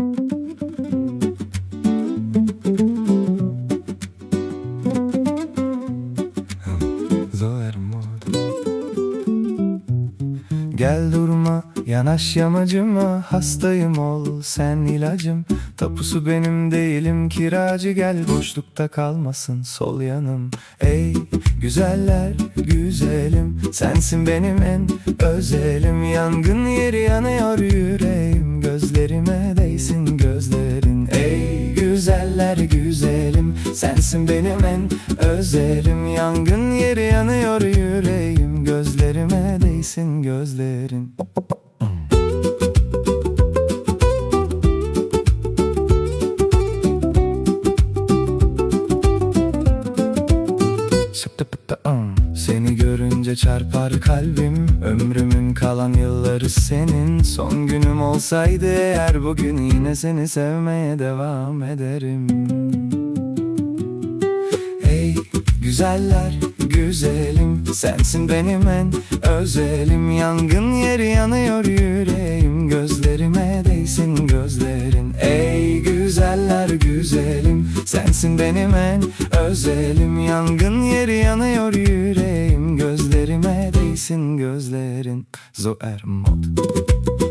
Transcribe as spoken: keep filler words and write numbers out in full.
Zoer mod. Gel durma, yanaş yamacıma, hastayım ol sen ilacım. Tapusu benim değilim kiracı, gel boşlukta kalmasın sol yanım. Ey güzeller güzelim, sensin benim en özelim. Yangın yeri yanıyor yüreğim, gözlerime değsin gözlerin. Ey güzeller güzelim, sensin benim en özelim. Yangın yeri yanıyor yüreğim, gözlerime değsin gözlerin. Seni görünce çarpar kalbim, ömrümün kalan yılları senin. Son günüm olsaydı eğer bugün, yine seni sevmeye devam ederim. Ey güzeller güzelim, sensin benim en özelim. Yangın yeri yanıyor yüreğim, gözlerime değsin gözlerin. Ey güzeller güzelim, sensin benim en özelim. Yangın yeri yanıyor yüreğim, gözlerime değsin gözlerin. Zoer mod.